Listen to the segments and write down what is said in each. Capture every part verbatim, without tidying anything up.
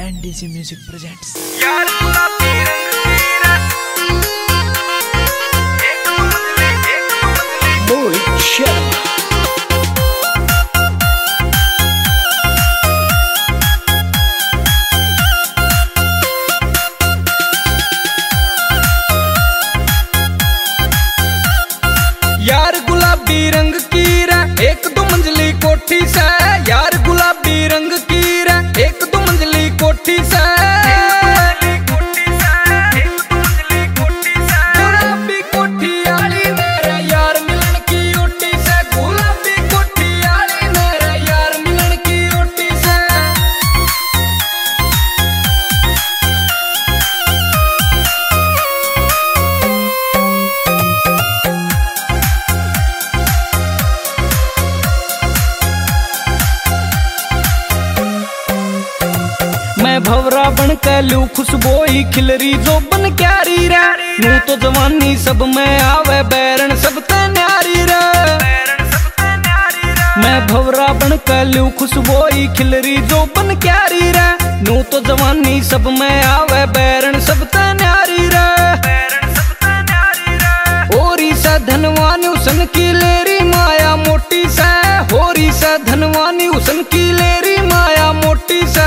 NDC music presents. Mohit Sharma. यार गुलाबी रंग की रे एक दो मंजिली कोठी से, यार गुलाबी रंग की रे एक दो मंजिली कोठी से, गुलाबी कोठी आली मेरे यार मिलन की ओटी से, गुलाबी कोठी आली मेरे यार मिलन की ओटी से। मैं भवरा बन के लू खुशबोई खिलरी जो बन क्यारी रे, नू तो जवानी सब में आवे बैरन सब ते न्यारी रे। मैं भवरा बन के लू खुशबोई खिलरी जो बन क्यारी रे, नू तो जवानी सब में आवे बैरन सब ते न्यारी रे। होरी से धनवानी उसन की लेरी माया मोटी से, होरी से धनवानी उसन की लेरी माया मोटी से।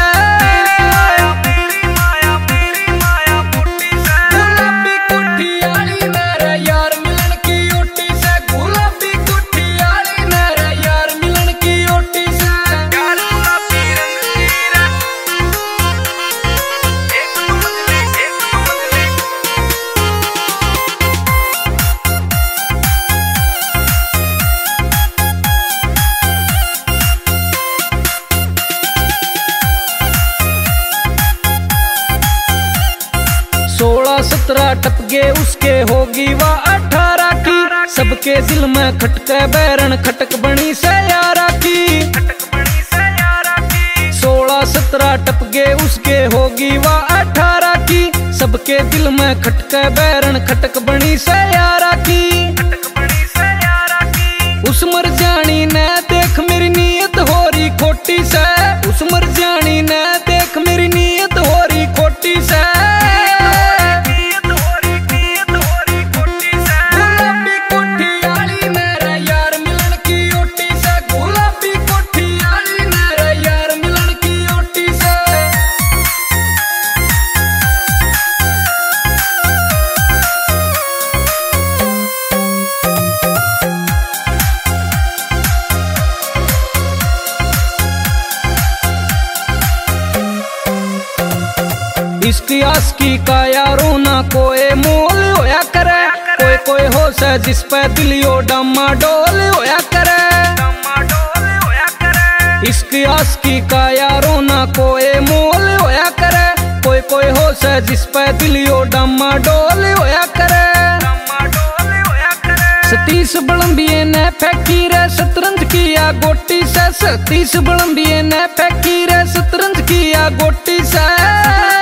सोलह सत्रह टपके उसके होगी वा अठारह की, सबके दिल में खटके बैरन खटक बनी से यारा की। सोलह सत्रह टपके उसके होगी वा अठारह की, सबके दिल में खटके बैरन खटक बनी से यारा की। उस मर जानी ने देख मेरी नीयत हो रही खोटी से, उस मर जानी ने देख मेरी नीयत हो रही खोटी से। इसकी आस्की का यारों ना कोई मोल होया करे, कोई कोई हो से जिस पे दिलियो डमा डोल होया करे। इसकी आस्की का यारों ना कोई मोल होया करे, कोई कोई हो से जिस पे दिलियो डमा डोल होया करे। सतीश बलम्बिये ने फेंकी रे शतरंज किया गोटी से, सतीश बलम्बिये ने फेंकी रे शतरंज किया गोटी से।